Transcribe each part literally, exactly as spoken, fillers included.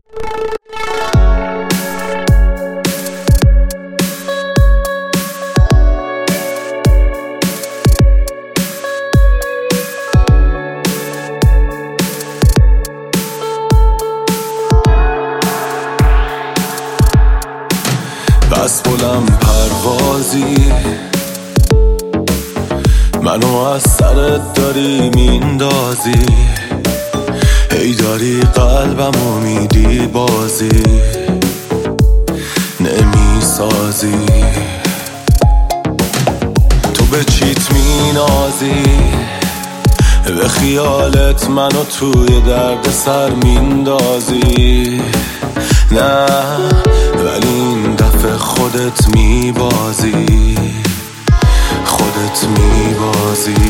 بس بلند پروازی منو از سرت داری میندازی، هی داری قلبمو میدی بازی نمیسازی. تو به چیت مینازی، به خیالت منو توی درد سر میندازی. نه ولی این دفعه خودت میبازی، خودت میبازی.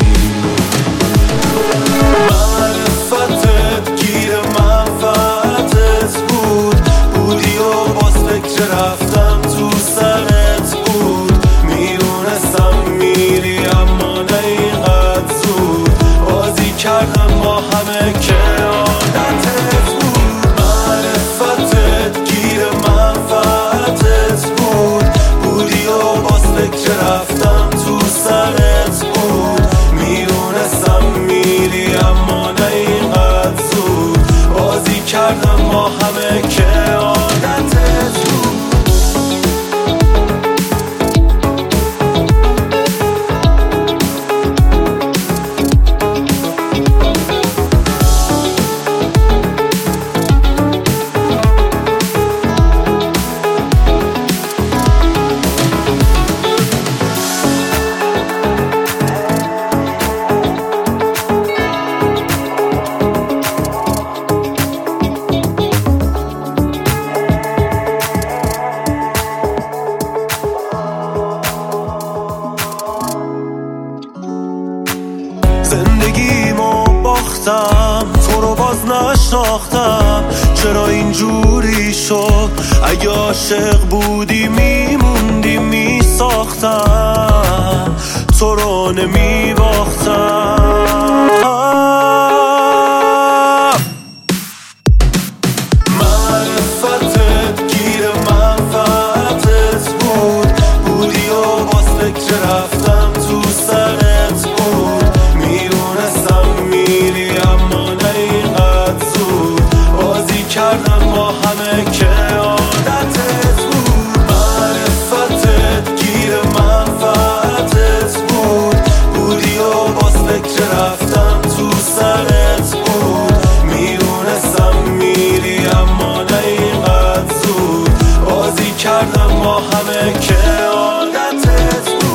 معرفتت گیر منفعتت بود، بودی و باز فکر رفتم تو سرت بود. میدونستم میری اما نه اینقدر زود، بازی کردم با همه که عادتت بود. معرفتت گیر منفعتت بود، بودی و باز فکر رفتم تو سرت بود. میدونستم میری اما نه اینقدر زود، بازی کردم با همه که عادتت بود. زندگیمو باختم، تو رو باز نشناختم. چرا اینجوری شد؟ اگه عاشق بودی میموندی میساختم، تو رو نمیباختم. معرفتت گیر منفعتت بود، بودی و باز فکر رفتم تو سرت بود. میدونستم میری اما نه اینقدر زود، بازی کردم با همه که عادتت بود. معرفتت گیر منفعتت بود، بودی و باز فکر رفتم تو سرت بود. میدونستم میری اما نه اینقدر زود، بازی کردم با همه که عادتت بود.